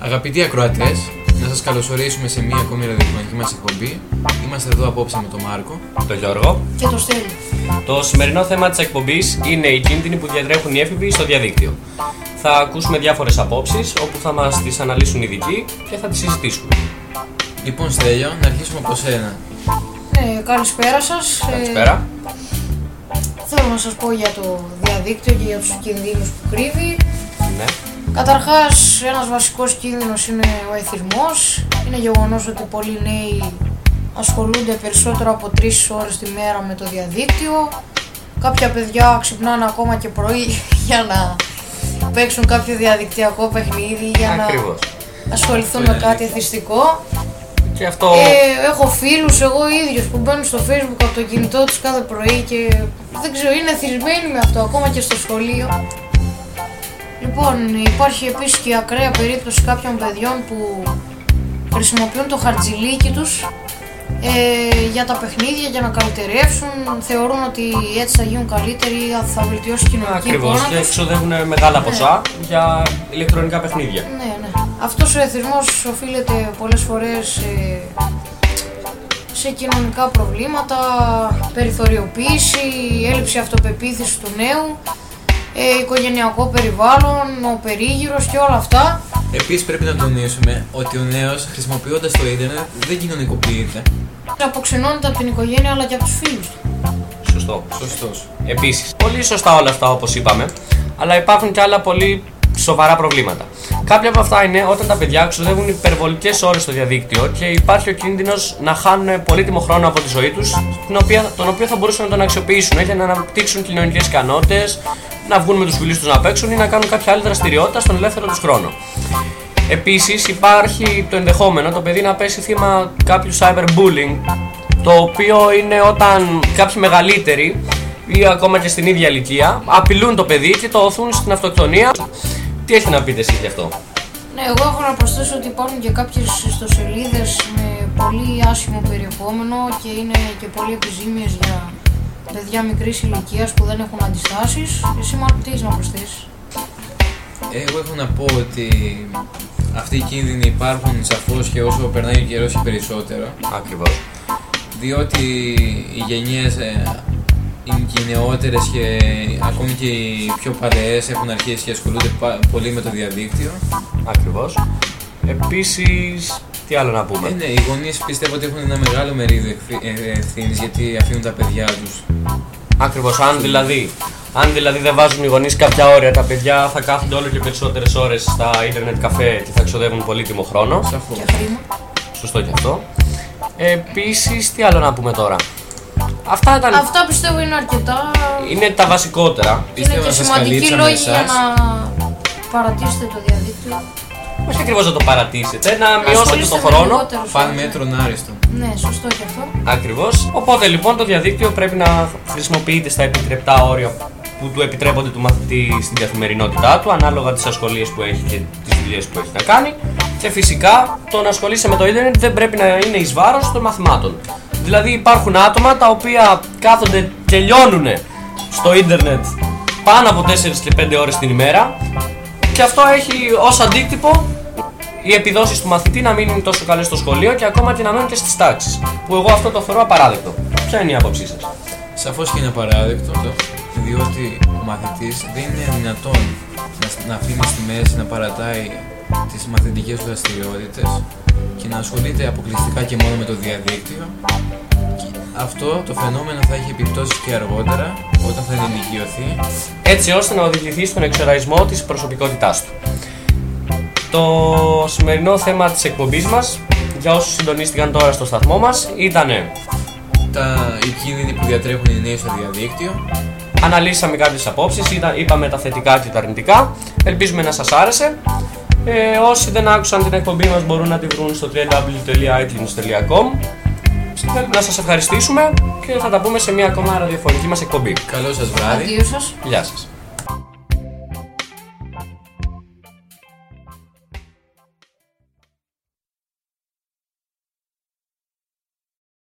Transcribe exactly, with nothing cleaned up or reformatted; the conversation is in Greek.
Αγαπητοί ακροατές, να σας καλωσορίσουμε σε μία ακόμη ραδιοφωνική μας εκπομπή. Είμαστε εδώ απόψε με τον Μάρκο, τον Γιώργο και τον Στέλιο. Το σημερινό θέμα της εκπομπής είναι οι κίνδυνοι που διατρέχουν οι έφηβοι στο διαδίκτυο. Θα ακούσουμε διάφορες απόψεις όπου θα μας τις αναλύσουν ειδικοί και θα τις συζητήσουμε. Λοιπόν, Στέλιο, να αρχίσουμε από σένα. Ναι, καλησπέρα σας. Καλησπέρα. Ε, θέλω να σας πω για το διαδίκτυο και για τους κινδύνους που κρύβει. Ναι. Καταρχάς, ένας βασικός κίνδυνος είναι ο εθισμός. Είναι γεγονός ότι πολλοί νέοι ασχολούνται περισσότερο από τρεις ώρες τη μέρα με το διαδίκτυο. Κάποια παιδιά ξυπνάνε ακόμα και πρωί για να παίξουν κάποιο διαδικτυακό παιχνίδι, για Ακριβώς. να ασχοληθούν με κάτι εθιστικό. Και αυτό... Ε, έχω φίλους εγώ ίδιος που μπαίνουν στο Facebook από το κινητό τους κάθε πρωί και δεν ξέρω, είναι εθισμένοι με αυτό ακόμα και στο σχολείο. Λοιπόν, υπάρχει επίσης και η ακραία περίπτωση κάποιων παιδιών που χρησιμοποιούν το χαρτζηλίκι τους ε, για τα παιχνίδια, για να καλυτερεύσουν. Θεωρούν ότι έτσι θα γίνουν καλύτεροι, θα βελτιώσει η κοινωνική Ακριβώς, εικόνα και τους. εξοδεύουν μεγάλα ποσά Ναι. για ηλεκτρονικά παιχνίδια. Ναι, ναι. Αυτός ο εθισμός οφείλεται πολλές φορές σε, σε κοινωνικά προβλήματα, περιθωριοποίηση, έλλειψη αυτοπεποίθησης του νέου, ε, οικογενειακό περιβάλλον, ο περίγυρος και όλα αυτά. Επίσης πρέπει να τονίσουμε ότι ο νέος, χρησιμοποιώντας το ίντερνετ, δεν κοινωνικοποιείται. Αποξενώνεται από την οικογένεια αλλά και από τους φίλους του. Σωστό. Σωστός. Επίσης, πολύ σωστά όλα αυτά όπως είπαμε, αλλά υπάρχουν και άλλα πολύ σοβαρά προβλήματα. Κάποια από αυτά είναι όταν τα παιδιά ξοδεύουν υπερβολικές ώρες στο διαδίκτυο και υπάρχει ο κίνδυνος να χάνουν πολύτιμο χρόνο από τη ζωή τους, τον οποίο θα μπορούσαν να τον αξιοποιήσουν για να αναπτύξουν κοινωνικές ικανότητες, να βγουν με τους φίλους τους να παίξουν ή να κάνουν κάποια άλλη δραστηριότητα στον ελεύθερο τους χρόνο. Επίσης, υπάρχει το ενδεχόμενο το παιδί να πέσει θύμα κάποιου cyberbullying, το οποίο είναι όταν κάποιοι μεγαλύτεροι ή ακόμα και στην ίδια ηλικία απειλούν το παιδί και το οθούν στην αυτοκτονία. Τι έχετε να πείτε εσείς γι' αυτό? Ναι, εγώ έχω να προσθέσω ότι υπάρχουν και κάποιες ιστοσελίδες με πολύ άσχημο περιεχόμενο και είναι και πολύ επιζήμιες για παιδιά μικρής ηλικίας που δεν έχουν αντιστάσεις. Εσύ, Μάρκο, τι έχεις να προσθέσεις? Εγώ έχω να πω ότι αυτοί οι κίνδυνοι υπάρχουν σαφώς και όσο περνάει ο καιρός και περισσότερο. Ακριβώς. Διότι οι γενιές ε, είναι και οι νεότερες και ακόμη και οι πιο παλαιές έχουν αρχίσει και ασχολούνται πολύ με το διαδίκτυο. Ακριβώς. Επίσης, τι άλλο να πούμε? Ε, ναι, οι γονείς πιστεύω ότι έχουν ένα μεγάλο μερίδιο ευθύνης γιατί αφήνουν τα παιδιά τους. Ακριβώς. Αν δηλαδή, αν δηλαδή δεν βάζουν οι γονείς κάποια όρια, τα παιδιά θα κάθονται όλο και περισσότερες ώρες στα ίντερνετ καφέ και θα ξοδεύουν πολύτιμο χρόνο. Σαφώς. Και χρήμα. Σωστό και αυτό. Επίσης, τι άλλο να πούμε τώρα? Αυτά ήταν... Αυτά πιστεύω είναι αρκετά. είναι τα βασικότερα. Και είναι Πιστεύω και να σας σημαντικοί καλύψαμε λόγοι για εσάς. να παρατήσετε το διαδίκτυο. Όχι ακριβώς να το παρατήσετε, να Να μειώσετε ασχολείστε τον με χρόνο. λιγότερους Παν ώρες. μέτρον άριστο. Ναι, σωστό και αυτό. Ακριβώς. Οπότε λοιπόν το διαδίκτυο πρέπει να χρησιμοποιείται στα επιτρεπτά όρια που του επιτρέπονται του μαθητή στην καθημερινότητά του, ανάλογα τις ασχολίες που έχει και τις δουλειές που έχει να κάνει. Και φυσικά το να ασχολείσαι με το ίντερνετ δεν πρέπει να είναι εις βάρος των μαθημάτων. Δηλαδή υπάρχουν άτομα τα οποία κάθονται και λιώνουν στο ίντερνετ πάνω από τέσσερις και πέντε ώρες την ημέρα και αυτό έχει ως αντίκτυπο οι επιδόσεις του μαθητή να μην είναι τόσο καλές στο σχολείο και ακόμα και να μένουν και στις τάξεις. Που εγώ αυτό το θεωρώ απαράδεκτο. Ποια είναι η άποψή σας? Σαφώς και είναι απαράδεκτο, διότι ο μαθητής δεν είναι δυνατόν να, να αφήνει στη μέση να παρατάει τις μαθητικές του δραστηριότητες και να ασχολείται αποκλειστικά και μόνο με το διαδίκτυο. Και αυτό το φαινόμενο θα έχει επιπτώσεις και αργότερα, όταν θα ενηλικιωθεί. Έτσι ώστε να οδηγηθεί στον εξοραϊσμό της προσωπικότητάς του. Το σημερινό θέμα της εκπομπής μας, για όσους συντονίστηκαν τώρα στο σταθμό μας, ήτανε Τα, οι κίνδυνοι που διατρέχουν οι νέοι στο διαδίκτυο. αναλύσαμε κάποιες απόψεις, ήταν, είπαμε τα θετικά και τα αρνητικά. Ελπίζουμε να σας άρεσε. Ε, όσοι δεν άκουσαν την εκπομπή μας μπορούν να τη βρουν στο double-u double-u double-u τελεία itunes τελεία com. Θέλουμε να σας ευχαριστήσουμε και θα τα πούμε σε μια ακόμα ραδιοφωνική μας εκπομπή. Καλό σας βράδυ. Αντίο σας. Γεια σας.